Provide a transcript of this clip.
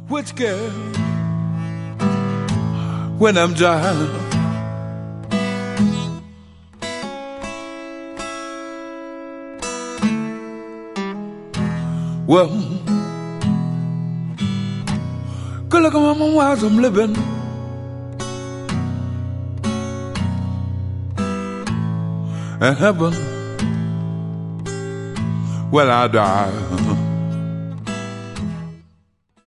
which girl when I'm dry. Well, good look at my while I'm living. In heaven, well I die.